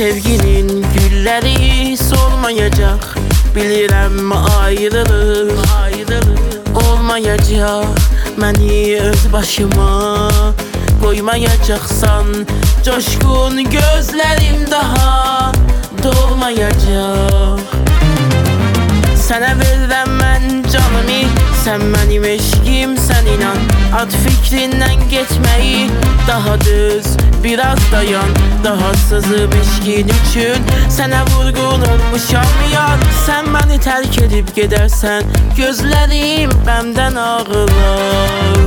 Sevginin gülleri solmayacak, bilirəm ayrılıq olmayacaq. Məni öz başıma koymayacaksan, coşkun gözlerim daha dolmayacak. Sənə verirəm mən canımı, sən mənim eşqim, sən inan. Ad fikrindən geçmeyi daha düz, biraz dayan. Daha sızıb eşqin üçün sənə vurgun olmuşam yar. Sən məni tərk edib gedərsən, gözlərim qəmdən ağlar.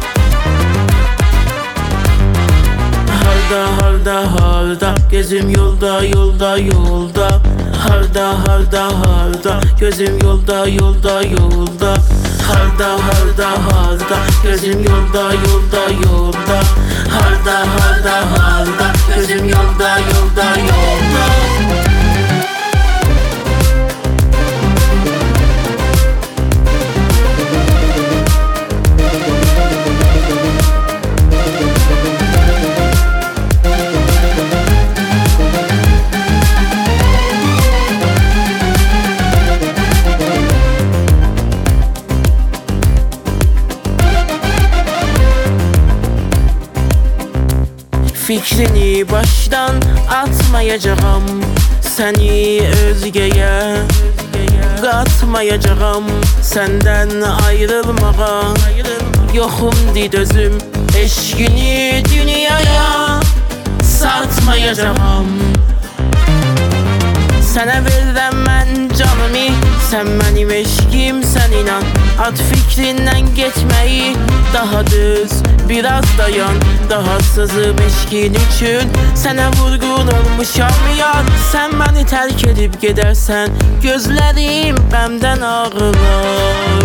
Harda gözüm yolda Harda gözüm yolda Harda gözüm yolda Harda gözüm yolda Fikrini baştan atmayacağım, seni özgeye katmayacağım. Senden ayrılmağa yoxumdi dözüm, eşkini dünyaya satmayacağım. Sənə verirəm mən canımı, sən mənim eşqim, sən inan. Ad fikrindən geçmeyi daha düz, biraz dayan. Daha sızıb eşqin üçün sənə vurgun olmuşam yar. Sən məni tərk edib gedərsən, gözlərim qəmdən ağlar.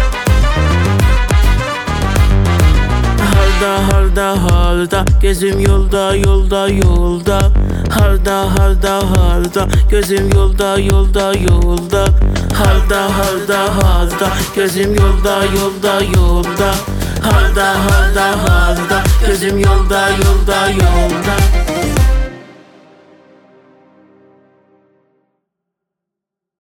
Harda gözüm yolda Harda gözüm yolda Harda gözüm yolda Harda gözüm yolda